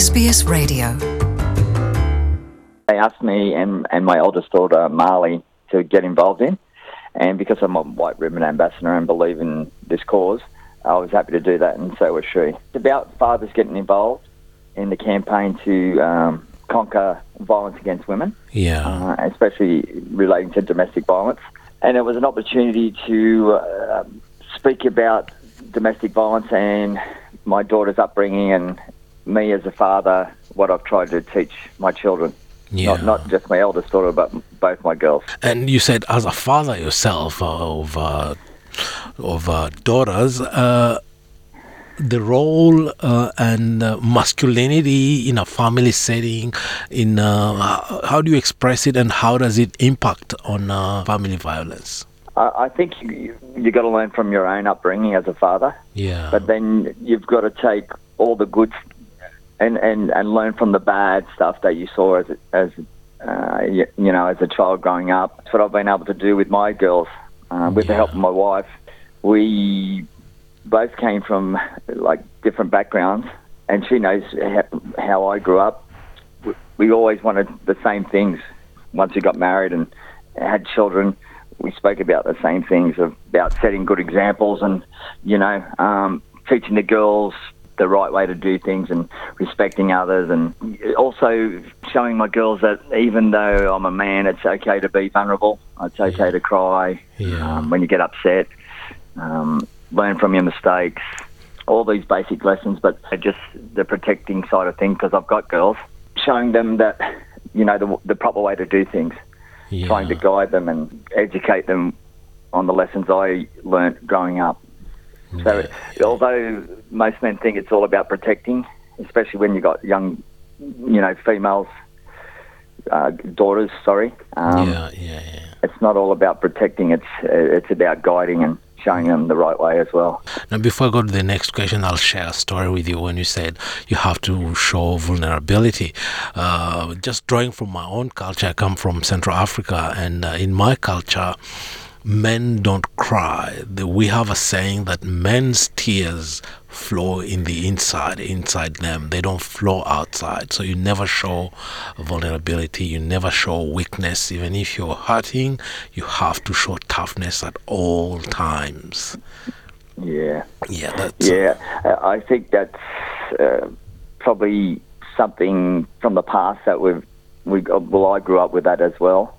SBS Radio. They asked me and my oldest daughter, Marley, to get involved in. And because I'm a White Ribbon Ambassador and believe in this cause, I was happy to do that, and so was she. It's about fathers getting involved in the campaign to conquer violence against women, especially relating to domestic violence. And it was an opportunity to speak about domestic violence and my daughter's upbringing and me as a father, what I've tried to teach my children. Yeah. Not just my eldest daughter, but both my girls. And you said, as a father yourself of daughters, the role and masculinity in a family setting, in how do you express it, and how does it impact on family violence? I think you got to learn from your own upbringing as a father. Yeah. But then you've got to take all the good and learn from the bad stuff that you saw as a child growing up. That's what I've been able to do with my girls. With the help of my wife, we both came from different backgrounds, and she knows how I grew up. We always wanted the same things. Once we got married and had children, we spoke about the same things, about setting good examples and teaching the girls the right way to do things and respecting others, and also showing my girls that even though I'm a man, it's okay to be vulnerable. It's okay to cry when you get upset. Learn from your mistakes. All these basic lessons, but just the protecting side of things, because I've got girls, showing them that the proper way to do things. Trying to guide them and educate them on the lessons I learnt growing up. So although most men think it's all about protecting, especially when you've got young, females, daughters, it's not all about protecting, it's about guiding and showing them the right way as well. Now, before I go to the next question, I'll share a story with you when you said you have to show vulnerability. Just drawing from my own culture, I come from Central Africa, and in my culture, men don't cry. We have a saying that men's tears flow in the inside them. They don't flow outside. So you never show vulnerability. You never show weakness. Even if you're hurting, you have to show toughness at all times. I think that's probably something from the past that I grew up with that as well.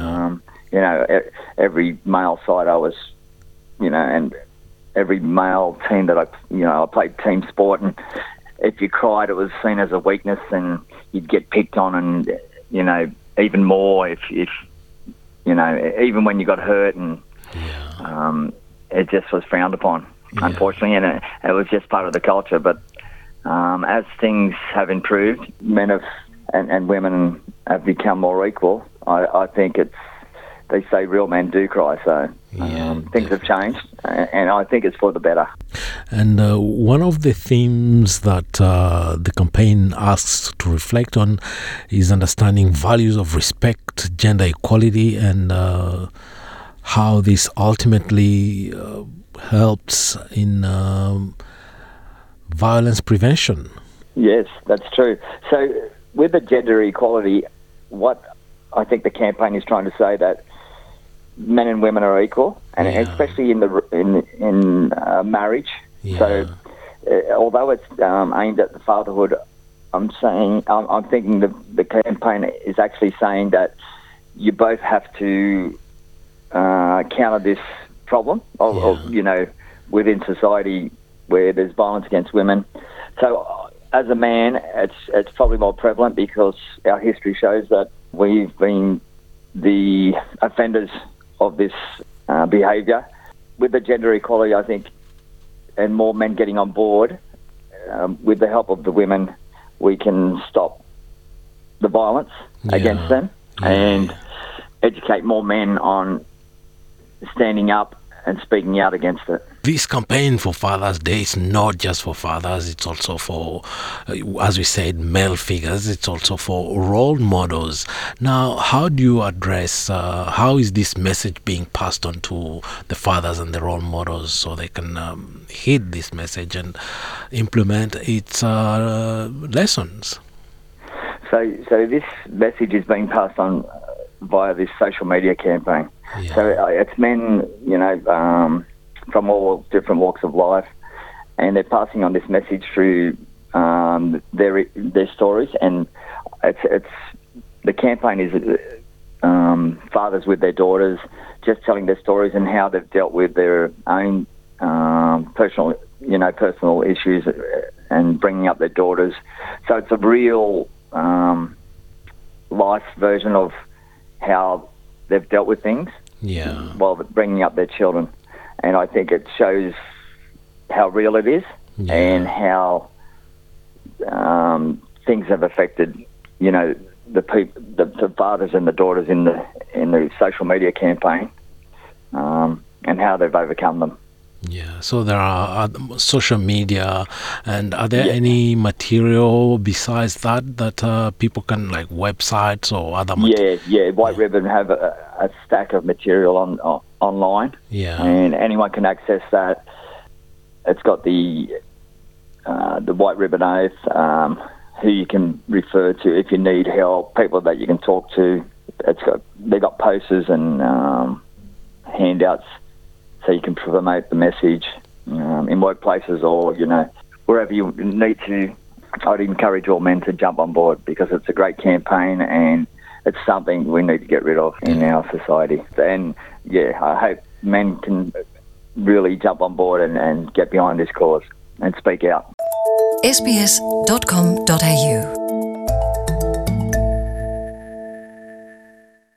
Every male side I was, and every male team that I played team sport, and if you cried, it was seen as a weakness, and you'd get picked on, and even more if even when you got hurt, and it just was frowned upon, unfortunately, and it was just part of the culture. But as things have improved, men and women have become more equal. I think they say real men do cry, so things have changed, and I think it's for the better. And one of the themes that the campaign asks to reflect on is understanding values of respect, gender equality, and how this ultimately helps in violence prevention. Yes, that's true. So with the gender equality, what I think the campaign is trying to say that men and women are equal, and especially in marriage. So, although it's aimed at the fatherhood, I'm thinking the campaign is actually saying that you both have to counter this problem within society where there's violence against women. So, as a man, it's probably more prevalent because our history shows that we've been the offenders of this behaviour. With the gender equality, I think, and more men getting on board, with the help of the women, we can stop the violence against them and educate more men on standing up and speaking out against it. This campaign for Father's Day is not just for fathers, it's also for, as we said, male figures, it's also for role models. Now, how do you address, how is this message being passed on to the fathers and the role models so they can heed this message and implement its lessons? So this message is being passed on via this social media campaign. Yeah. So it's men, from all different walks of life, and they're passing on this message through their stories. And it's the campaign is fathers with their daughters, just telling their stories and how they've dealt with their own personal issues and bringing up their daughters. So it's a real life version of how they've dealt with things while bringing up their children. And I think it shows how real it is and how things have affected, the fathers and the daughters in the social media campaign, and how they've overcome them. Yeah, so there are social media, and are there any material besides that people can, like websites or other material? White Ribbon have a stack of material online, and anyone can access that. It's got the White Ribbon Oath, who you can refer to if you need help, people that you can talk to. They got posters and handouts, so you can promote the message in workplaces or, wherever you need to. I'd encourage all men to jump on board because it's a great campaign and it's something we need to get rid of in our society. And, I hope men can really jump on board and get behind this cause and speak out. SBS.com.au